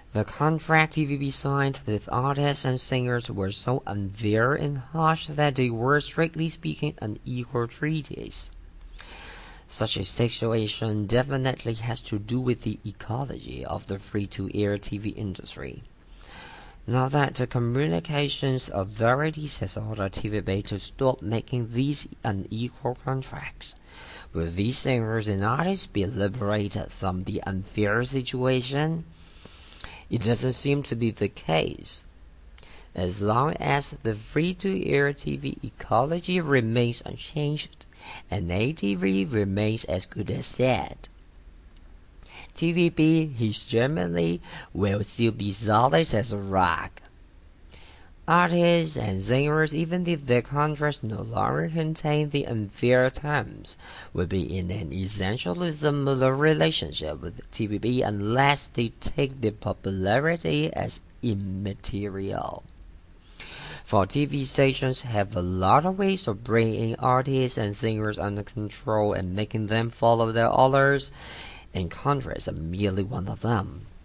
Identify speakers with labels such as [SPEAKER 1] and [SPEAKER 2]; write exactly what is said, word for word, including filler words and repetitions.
[SPEAKER 1] The contract T V B signed with artists and singers were so unfair and harsh that they were, strictly speaking, unequal treaties. Such a situation definitely has to do with the ecology of the free-to-air T V industry. Now that the Communications Authority has ordered T V B to stop making these unequal contracts, will these singers and artists be liberated from the unfair situation? It doesn't seem to be the case. As long as the free-to-air T V ecology remains unchanged, and A T V remains as good as dead, T V B hegemony will still be solid as a rock. Artists and singers, even if their contracts no longer contain the unfair terms, will be in an essentially similar relationship with T V B unless they take their popularity as immaterial. For T V stations have a lot of ways of bringing artists and singers under control and making them follow their orders, and contracts are merely one of them.